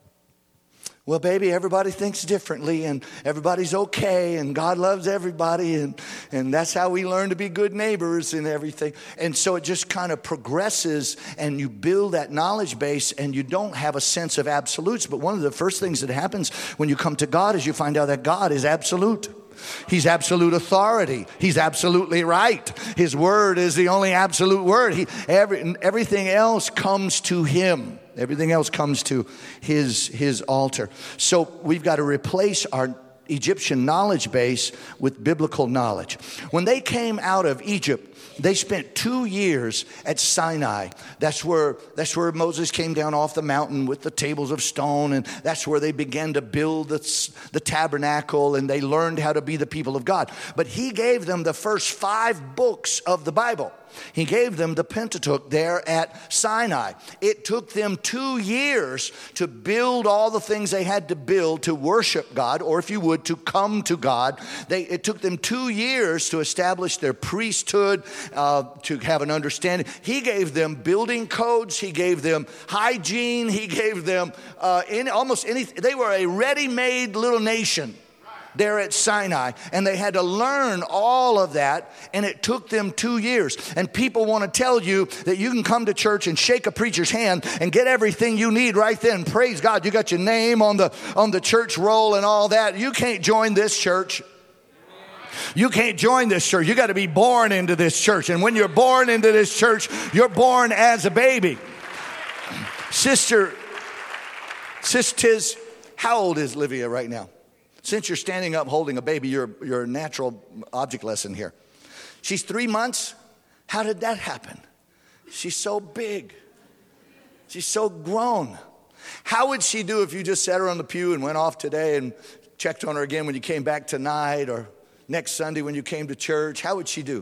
"Well, baby, everybody thinks differently, and everybody's okay, and God loves everybody, and, and that's how we learn to be good neighbors and everything." And so it just kind of progresses, and you build that knowledge base, and you don't have a sense of absolutes. But one of the first things that happens when you come to God is you find out that God is absolute. He's absolute authority. He's absolutely right. His word is the only absolute word. He, every, everything else comes to him. Everything else comes to his, his altar. So we've got to replace our Egyptian knowledge base with biblical knowledge. When they came out of Egypt, they spent two years at Sinai. That's where, that's where Moses came down off the mountain with the tables of stone, and that's where they began to build the, the tabernacle, and they learned how to be the people of God. But he gave them the first five books of the Bible. He gave them the Pentateuch there at Sinai. It took them two years to build all the things they had to build to worship God, or if you would, to come to God. They, it took them two years to establish their priesthood, uh, to have an understanding. He gave them building codes. He gave them hygiene. He gave them uh, in, almost anything. They were a ready-made little nation there at Sinai, and they had to learn all of that, and it took them two years. And people want to tell you that you can come to church and shake a preacher's hand and get everything you need right then. Praise God, you got your name on the on the church roll and all that. You can't join this church. You can't join this church. You got to be born into this church. And when you're born into this church, you're born as a baby. Sister, Sis Tiz, how old is Livia right now? Since you're standing up holding a baby, you're, you're a natural object lesson here. She's three months. How did that happen? She's so big. She's so grown. How would she do if you just sat her on the pew and went off today and checked on her again when you came back tonight or next Sunday when you came to church? How would she do?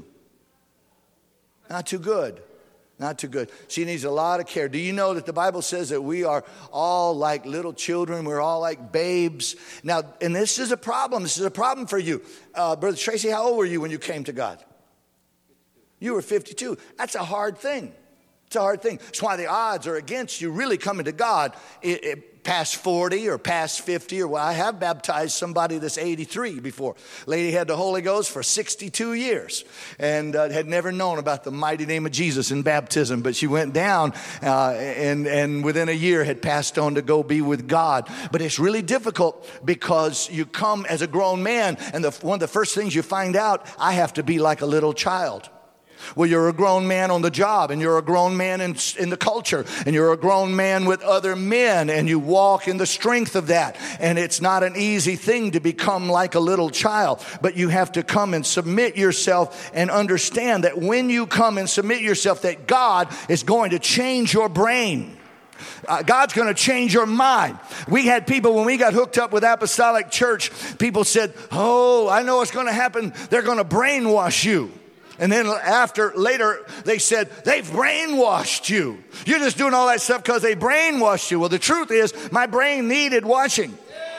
Not too good. Not too good. She needs a lot of care. Do you know that the Bible says that we are all like little children? We're all like babes. Now, and this is a problem. This is a problem for you. Uh, Brother Tracy, how old were you when you came to God? You were fifty-two. That's a hard thing. It's a hard thing. That's why the odds are against you really coming to God it, it, past forty or past fifty. Or well, I have baptized somebody that's eighty-three before. Lady had the Holy Ghost for sixty-two years and uh, had never known about the mighty name of Jesus in baptism. But she went down uh, and, and within a year had passed on to go be with God. But it's really difficult because you come as a grown man, and the, one of the first things you find out, I have to be like a little child. Well, you're a grown man on the job, and you're a grown man in, in the culture, and you're a grown man with other men, and you walk in the strength of that. And it's not an easy thing to become like a little child, but you have to come and submit yourself and understand that when you come and submit yourself, that God is going to change your brain. Uh, God's going to change your mind. We had people, when we got hooked up with Apostolic Church, people said, oh, I know what's going to happen. They're going to brainwash you. And then after, later, they said, they've brainwashed you. You're just doing all that stuff because they brainwashed you. Well, the truth is, my brain needed washing.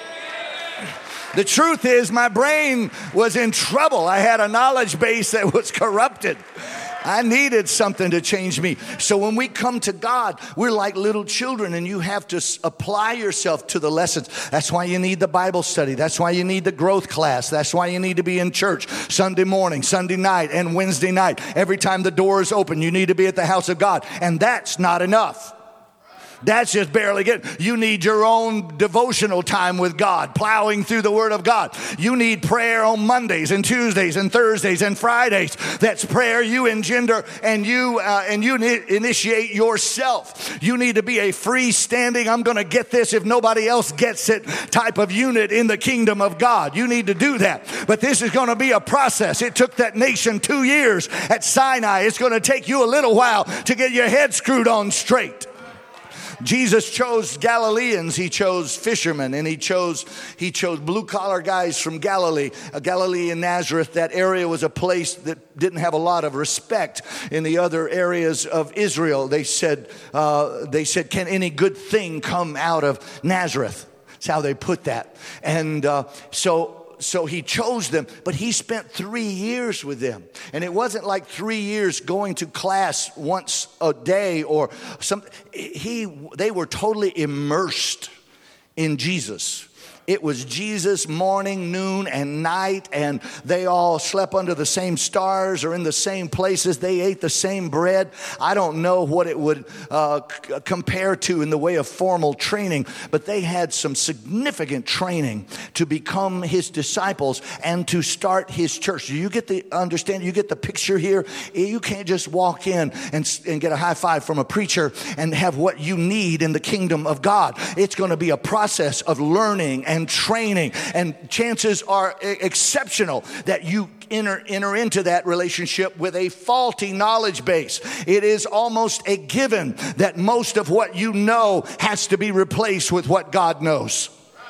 The truth is, my brain was in trouble. I had a knowledge base that was corrupted. I needed something to change me. So when we come to God, we're like little children, and you have to apply yourself to the lessons. That's why you need the Bible study. That's why you need the growth class. That's why you need to be in church Sunday morning, Sunday night, and Wednesday night. Every time the door is open, you need to be at the house of God. And that's not enough. That's just barely getting. You need your own devotional time with God, plowing through the Word of God. You need prayer on Mondays and Tuesdays and Thursdays and Fridays. That's prayer you engender and you uh, and you initiate yourself. You need to be a freestanding, I'm going to get this if nobody else gets it type of unit in the kingdom of God. You need to do that. But this is going to be a process. It took that nation two years at Sinai. It's going to take you a little while to get your head screwed on straight. Jesus chose Galileans, he chose fishermen, and he chose he chose blue-collar guys from Galilee. Uh, Galilee and Nazareth, that area was a place that didn't have a lot of respect in the other areas of Israel. They said, uh, they said, can any good thing come out of Nazareth? That's how they put that. And uh, so... So he chose them, but he spent three years with them. And it wasn't like three years going to class once a day or something. He, they were totally immersed in Jesus. It was Jesus morning, noon, and night, and they all slept under the same stars or in the same places. They ate the same bread. I don't know what it would uh, c- compare to in the way of formal training, but they had some significant training to become his disciples and to start his church. Do you get the understand? You get the picture here? You can't just walk in and, and get a high five from a preacher and have what you need in the kingdom of God. It's going to be a process of learning and and training, and chances are exceptional that you enter, enter into that relationship with a faulty knowledge base. It is almost a given that most of what you know has to be replaced with what God knows.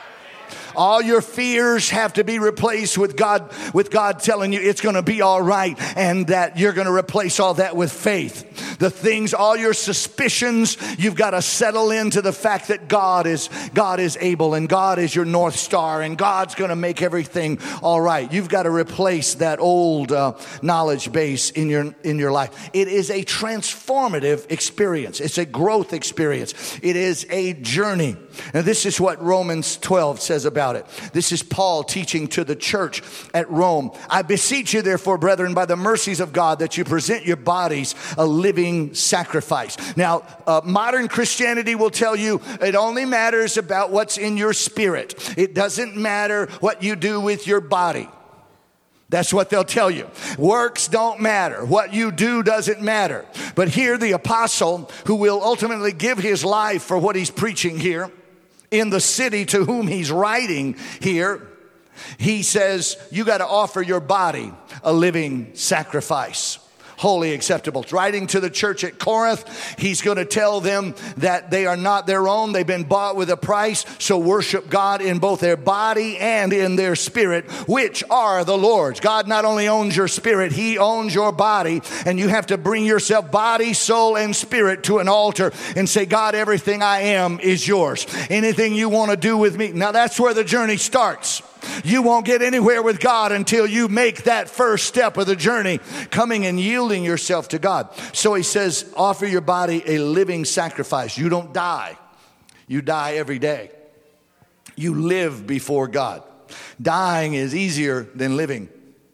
All your fears have to be replaced with God, with God telling you it's going to be all right, and that you're going to replace all that with faith. The things, all your suspicions, you've got to settle into the fact that God is God is able, and God is your North Star, and God's going to make everything all right. You've got to replace that old uh, knowledge base in your in your life. It is a transformative experience. It's a growth experience. It is a journey. And this is what Romans twelve says about it. This is Paul teaching to the church at Rome. I beseech you, therefore, brethren, by the mercies of God, that you present your bodies a living sacrifice. Now, uh, modern Christianity will tell you it only matters about what's in your spirit. It doesn't matter what you do with your body. That's what they'll tell you. Works don't matter. What you do doesn't matter. But here the apostle, who will ultimately give his life for what he's preaching here, in the city to whom he's writing here, he says, you got to offer your body a living sacrifice, holy, acceptable. Writing to the church at Corinth, he's going to tell them that they are not their own. They've been bought with a price. So worship God in both their body and in their spirit, which are the Lord's. God not only owns your spirit, he owns your body. And you have to bring yourself, body, soul, and spirit, to an altar and say, God, everything I am is yours. Anything you want to do with me. Now that's where the journey starts. You won't get anywhere with God until you make that first step of the journey, coming and yielding yourself to God. So he says, offer your body a living sacrifice. You don't die. You die every day. You live before God. Dying is easier than living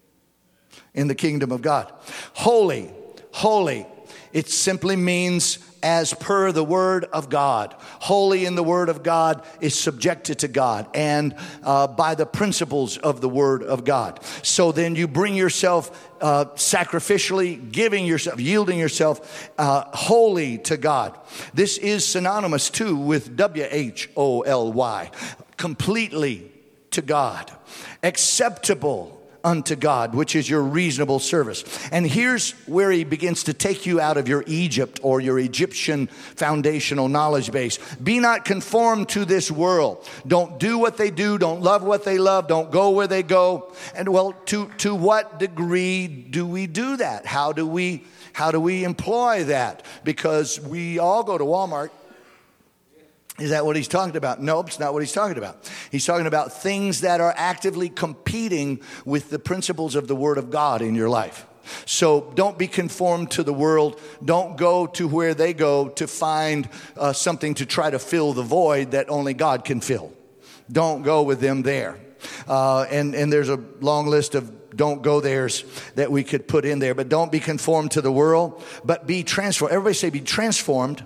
in the kingdom of God. Holy, holy. It simply means as per the word of God. Holy in the word of God is subjected to God and uh, by the principles of the word of God. So then you bring yourself uh, sacrificially, giving yourself, yielding yourself uh, holy to God. This is synonymous too with W H O L Y, completely to God, acceptable unto God, which is your reasonable service. And here's where he begins to take you out of your Egypt or your Egyptian foundational knowledge base. Be not conformed to this world. Don't do what they do. Don't love what they love. Don't go where they go. And well, to, to what degree do we do that? How do we, how do we employ that? Because we all go to Walmart. Is that what he's talking about? Nope, it's not what he's talking about. He's talking about things that are actively competing with the principles of the Word of God in your life. So don't be conformed to the world. Don't go to where they go to find uh, something to try to fill the void that only God can fill. Don't go with them there. Uh, and, and there's a long list of don't go there's that we could put in there. But don't be conformed to the world, but be transformed. Everybody say be transformed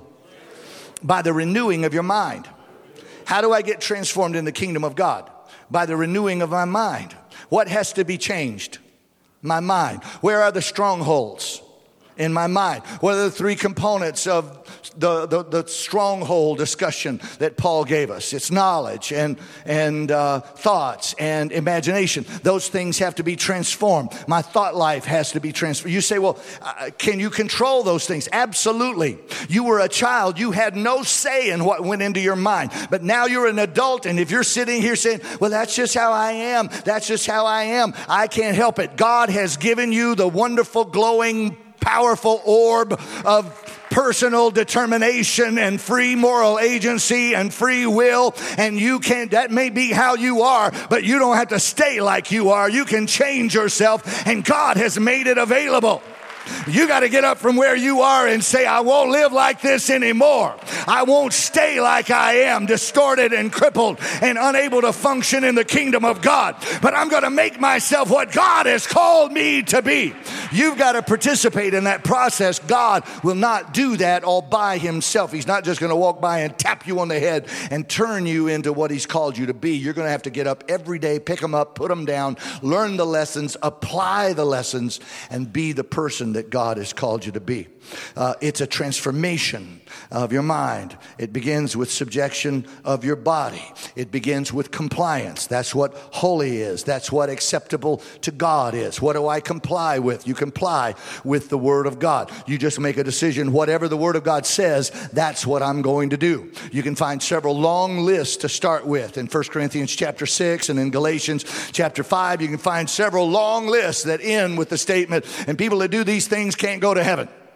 by the renewing of your mind. How do I get transformed in the kingdom of God? By the renewing of my mind. What has to be changed? My mind. Where are the strongholds in my mind? What are the three components of the, the, the stronghold discussion that Paul gave us? It's knowledge and, and uh, thoughts and imagination. Those things have to be transformed. My thought life has to be transformed. You say, well, uh, can you control those things? Absolutely. You were a child. You had no say in what went into your mind. But now you're an adult, and if you're sitting here saying, well, that's just how I am. That's just how I am. I can't help it. God has given you the wonderful, glowing, powerful orb of personal determination and free moral agency and free will. And you can't, that may be how you are, but you don't have to stay like you are. You can change yourself, and God has made it available. You got to get up from where you are and say, I won't live like this anymore. I won't stay like I am, distorted and crippled and unable to function in the kingdom of God. But I'm going to make myself what God has called me to be. You've got to participate in that process. God will not do that all by himself. He's not just going to walk by and tap you on the head and turn you into what he's called you to be. You're going to have to get up every day, pick them up, put them down, learn the lessons, apply the lessons, and be the person that God has called you to be. Uh, it's a transformation of your mind. It begins with subjection of your body. It begins with compliance. That's what holy is. That's what acceptable to God is. What do I comply with? You comply with the Word of God. You just make a decision. Whatever the Word of God says, that's what I'm going to do. You can find several long lists to start with. In First Corinthians chapter six and in Galatians chapter five, you can find several long lists that end with the statement, and people that do these things can't go to heaven.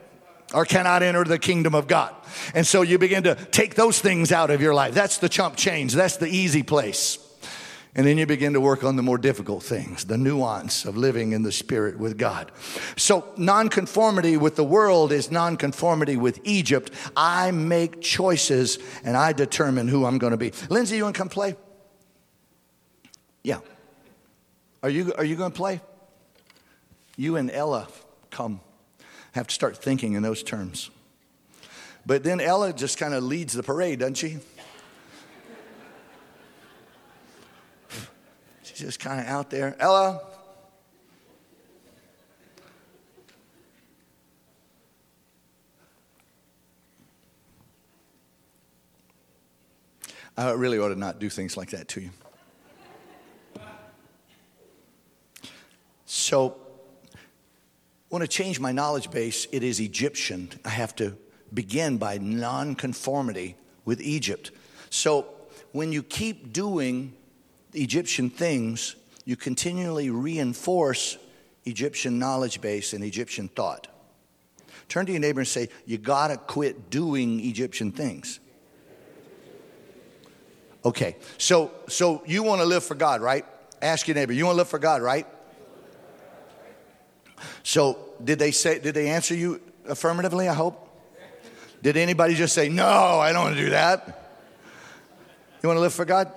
or cannot enter the kingdom of God. And so you begin to take those things out of your life. That's the chump change. That's the easy place. And then you begin to work on the more difficult things, the nuance of living in the Spirit with God. So nonconformity with the world is nonconformity with Egypt. I make choices and I determine who I'm going to be. Lindsay, you want to come play? Yeah. Are you, are you going to play? You and Ella come. Have to start thinking in those terms. But then Ella just kind of leads the parade, doesn't she? She's just kind of out there. Ella. I really ought to not do things like that to you. So, I want to change my knowledge base. It is Egyptian. I have to begin by nonconformity with Egypt. So when you keep doing Egyptian things, you continually reinforce Egyptian knowledge base and Egyptian thought. Turn to your neighbor and say, you got to quit doing Egyptian things. Okay, so so you want to live for God, right? Ask your neighbor, you want to live for God, right? So did they say, did they answer you affirmatively, I hope? Did anybody just say, no, I don't want to do that? You want to live for God?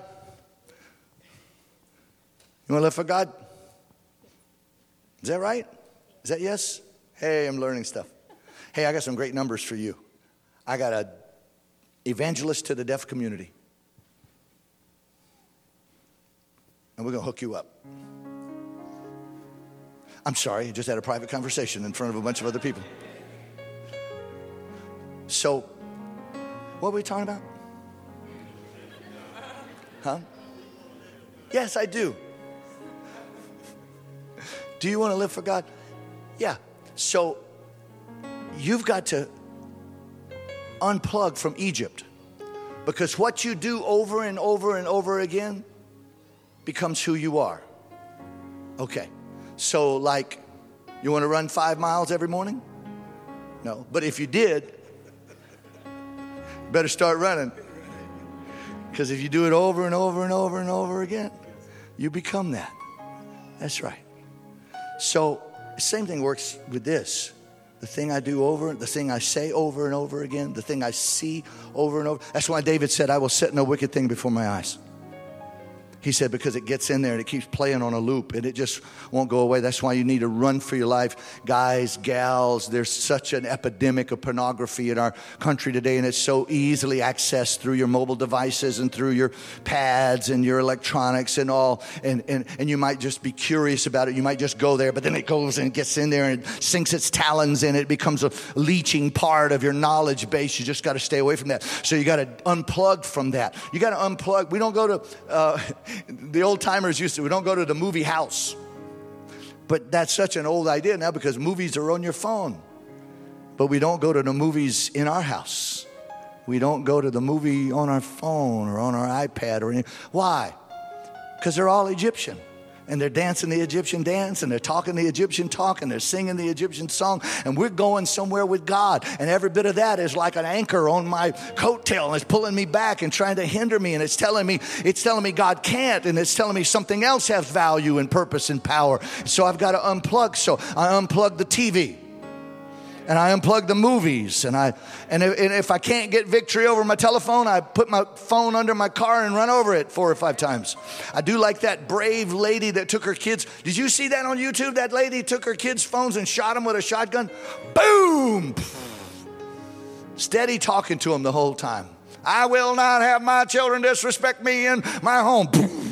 You want to live for God? Is that right? Is that yes? Hey, I'm learning stuff. Hey, I got some great numbers for you. I got a evangelist to the deaf community. And we're going to hook you up. I'm sorry, I just had a private conversation in front of a bunch of other people. So, what were we talking about? Huh? Yes, I do. Do you want to live for God? Yeah. So, you've got to unplug from Egypt. Because what you do over and over and over again becomes who you are. Okay. So, like, you want to run five miles every morning? No. But if you did, better start running. Because if you do it over and over and over and over again, you become that. That's right. So, the same thing works with this. The thing I do over, the thing I say over and over again, the thing I see over and over. That's why David said, I will set no wicked thing before my eyes. He said, because it gets in there and it keeps playing on a loop and it just won't go away. That's why you need to run for your life. Guys, gals, there's such an epidemic of pornography in our country today, and it's so easily accessed through your mobile devices and through your pads and your electronics and all. And, and, and you might just be curious about it. You might just go there, but then it goes and gets in there and sinks its talons in it. It becomes a leeching part of your knowledge base. You just got to stay away from that. So you got to unplug from that. You got to unplug. We don't go to... Uh, The old timers used to, we don't go to the movie house. But that's such an old idea now because movies are on your phone. But we don't go to the movies in our house. We don't go to the movie on our phone or on our iPad or anything. Why? Because they're all Egyptian. And they're dancing the Egyptian dance, and they're talking the Egyptian talk, and they're singing the Egyptian song, and we're going somewhere with God. And every bit of that is like an anchor on my coattail, and it's pulling me back and trying to hinder me, and it's telling me, it's telling me God can't, and it's telling me something else has value and purpose and power. So I've got to unplug. So I unplug the T V. And I unplug the movies. And I and if, and if I can't get victory over my telephone, I put my phone under my car and run over it four or five times. I do like that brave lady that took her kids. Did you see that on YouTube? That lady took her kids' phones and shot them with a shotgun. Boom! Steady talking to them the whole time. I will not have my children disrespect me in my home.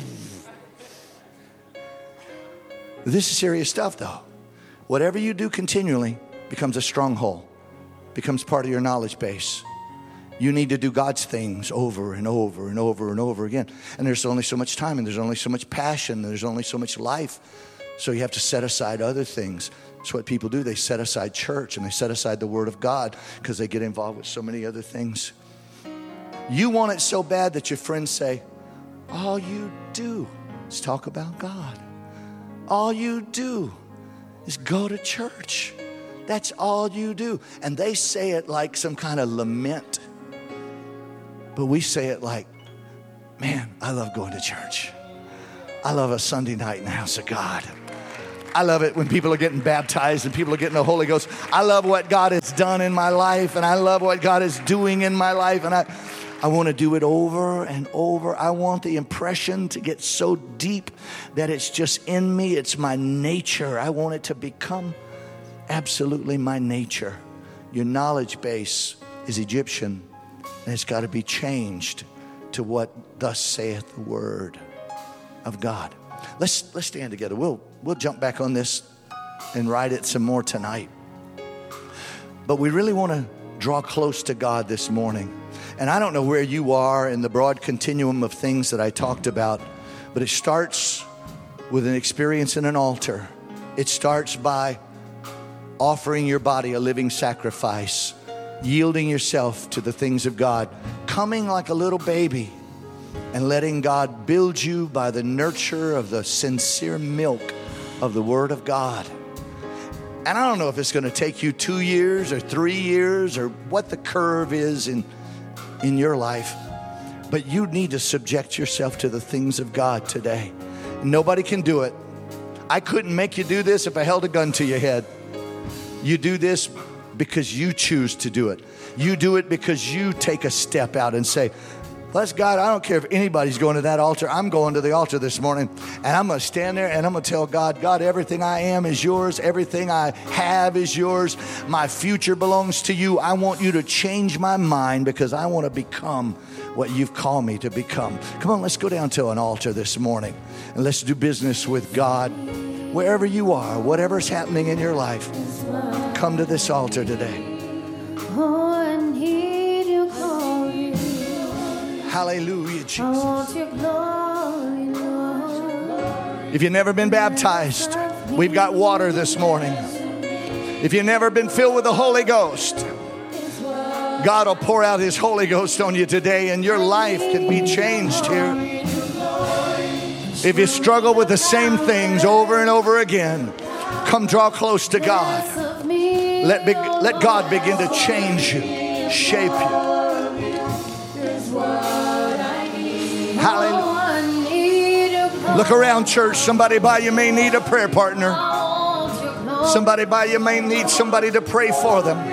This is serious stuff, though. Whatever you do continually becomes a stronghold, becomes part of your knowledge base. You need to do God's things over and over and over and over again. And there's only so much time, and there's only so much passion, and there's only so much life. So you have to set aside other things. That's what people do. They set aside church, and they set aside the Word of God because they get involved with so many other things. You want it so bad that your friends say, all you do is talk about God. All you do is go to church. That's all you do. And they say it like some kind of lament. But we say it like, man, I love going to church. I love a Sunday night in the house of God. I love it when people are getting baptized and people are getting the Holy Ghost. I love what God has done in my life, and I love what God is doing in my life, and I, I want to do it over and over. I want the impression to get so deep that it's just in me. It's my nature. I want it to become absolutely my nature. Your knowledge base is Egyptian, and it's got to be changed to what thus saith the word of God. Let's let's stand together. We'll we'll jump back on this and write it some more tonight. But we really want to draw close to God this morning. And I don't know where you are in the broad continuum of things that I talked about, but it starts with an experience in an altar. It starts by offering your body a living sacrifice, yielding yourself to the things of God, coming like a little baby, and letting God build you by the nurture of the sincere milk of the Word of God. And I don't know if it's going to take you two years or three years or what the curve is in, in your life, but you need to subject yourself to the things of God today. Nobody can do it. I couldn't make you do this if I held a gun to your head. You do this because you choose to do it. You do it because you take a step out and say, bless God, I don't care if anybody's going to that altar. I'm going to the altar this morning, and I'm going to stand there and I'm going to tell God, God, everything I am is yours. Everything I have is yours. My future belongs to you. I want you to change my mind because I want to become what you've called me to become. Come on, let's go down to an altar this morning and let's do business with God. Wherever you are, whatever's happening in your life, come to this altar today. Oh, I need your glory. Hallelujah, Jesus. I want your glory, Lord. If you've never been baptized, we've got water this morning. If you've never been filled with the Holy Ghost, God will pour out His Holy Ghost on you today, and your life can be changed here. If you struggle with the same things over and over again, come draw close to God. Let, be, let God begin to change you, shape you. Hallelujah. Look around, church. Somebody by you may need a prayer partner. Somebody by you may need somebody to pray for them.